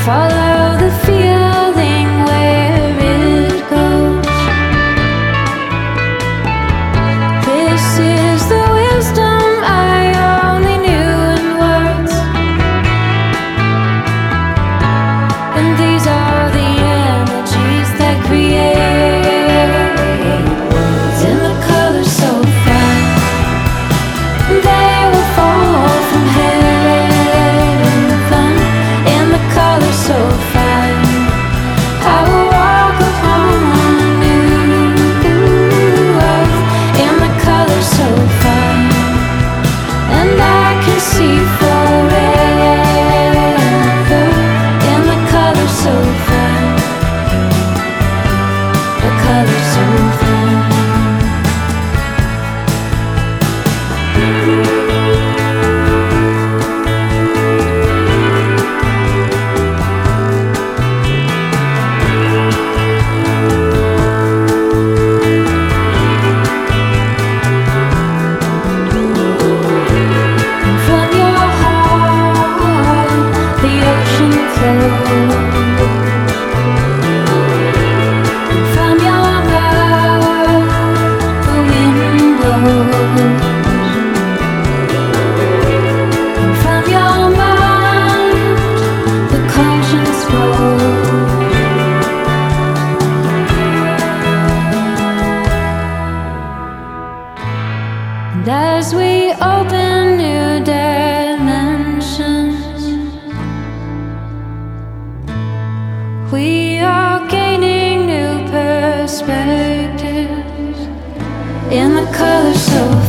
Follow the feeling where it goes. This is the wisdom I only knew in words, and these are the energies that create worlds in the colors so fine. They will fall from heaven in the colors so fine. I will walk upon a new earth in the colors so fine, and I can see forever in the colors so fine. The colors so fine. From your heart, the ocean flows. From your mouth, the wind blows. From your mind, the conscience grows. And as we open new dimensions, we are gaining new perspectives in the colors so